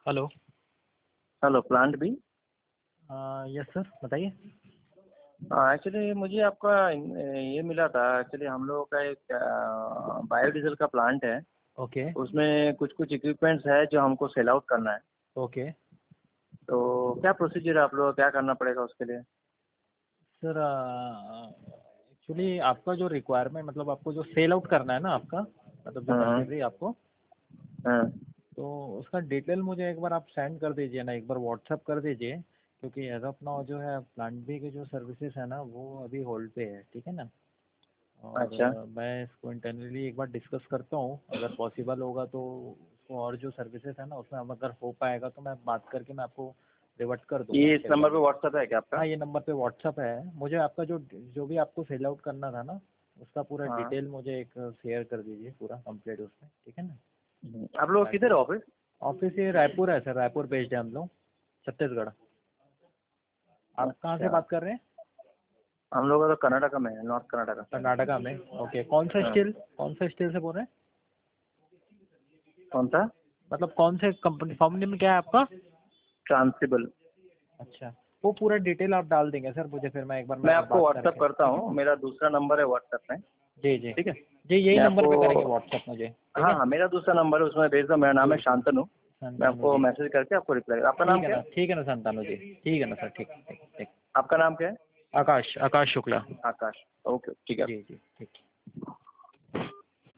Hello. Hello, plant भी। Yes sir, बताइए। Actually मुझे आपका ये मिला था। एक्चुअली हम लोगों का एक बायोडीजल का प्लांट है। ओके। उसमें कुछ कुछ इक्विपमेंट्स है जो हमको सेल आउट करना है। ओके तो क्या प्रोसीजर है, आप लोग क्या करना पड़ेगा उसके लिए? सर, एक्चुअली आपका जो रिक्वायरमेंट, मतलब आपको जो सेल आउट करना है ना आपका, मतलब जो हाँ मशीनरी आपको, हाँ। तो उसका डिटेल मुझे एक बार आप सेंड कर दीजिए ना, एक बार व्हाट्सअप कर दीजिए। क्योंकि एज ऑफ नाउ जो है प्लांट बी के जो सर्विसेज है ना वो अभी होल्ड पे है, ठीक है ना। और अच्छा। मैं इसको इंटरनली एक बार डिस्कस करता हूँ, अगर पॉसिबल होगा तो उसको, और जो सर्विसेज है ना उसमें अगर हो पाएगा तो मैं बात करके मैं आपको रिवर्ट कर दूंगा ये इस उसके नंबर पे रिगार्डिंग। व्हाट्सअप है क्या आपका? हाँ, ये नंबर पे व्हाट्सअप है। मुझे आपका जो जो भी आपको सेल आउट करना था ना उसका पूरा हाँ। डिटेल मुझे एक शेयर कर दीजिए, पूरा कंप्लीट उसमें, ठीक है ना। आप लोग किधर ताकि है ऑफिस? ऑफिस ये रायपुर है सर, रायपुर बेस्ड है हम लोग, छत्तीसगढ़। आप कहाँ से अच्छा। बात कर रहे हैं? हम लोग तो कर्नाटका में है, नॉर्थ कर्नाटका। कर्नाटका में। ओके, हाँ। कौन सा स्टील से बोल रहे हैं? कौन सा? मतलब कौन से कंपनी में क्या है आपका? ट्रांसिबल। अच्छा, वो पूरा डिटेल आप डाल देंगे सर मुझे, फिर मैं एक मैं बार आपको बात व्हाट्सअप करके, करता ठीक है हूँ, ना। मेरा दूसरा नंबर है व्हाट्सएप में। जी जी ठीक है। जी, यही मैं नंबर आपको, पे करेंगे व्हाट्सअप मुझे, ठीक हाँ है। हाँ, मेरा दूसरा नंबर है उसमें भेज दो। मेरा नाम जी है जी, शांतनु। मैं संतानु आपको जी। मैसेज करके आपको रिप्लाई, आपका नाम क्या है? ठीक है ना संतानु जी, ठीक है ना सर, ठीक ठीक ठीक। आपका नाम क्या है? आकाश, आकाश शुक्ला। आकाश। ओके, ठीक है। जी जी, ठीक।